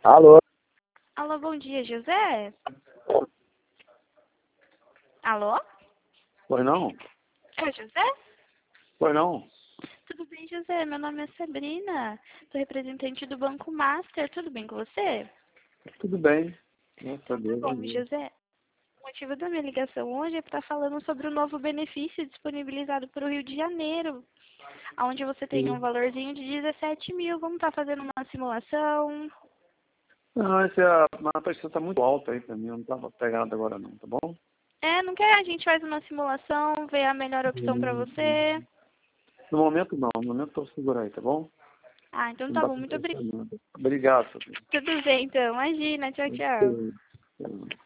Alô? Alô, bom dia, José? Alô? Pois não? É o José? Pois não? Tudo bem, José? Meu nome é Sabrina. Sou representante do Banco Master. Tudo bem com você? Tudo bem. Graças a Então tá Deus, bom, bom dia. José. O motivo da minha ligação hoje é para estar falando sobre o novo benefício disponibilizado para o Rio de Janeiro, onde você tem um Sim. valorzinho de 17 mil. Vamos estar fazendo uma simulação? Não, a pressão está muito alta aí pra mim, eu não estava pegado agora não, tá bom? Não quer? A gente faz uma simulação, vê a melhor opção para Hum. você. No momento não, no momento estou seguro aí, tá bom? Ah, então Não tá dá bom. pra Muito pensar obrigada. nada. Obrigado, Sabrina. Tudo bem, então. Imagina. Tchau, tchau. Sim.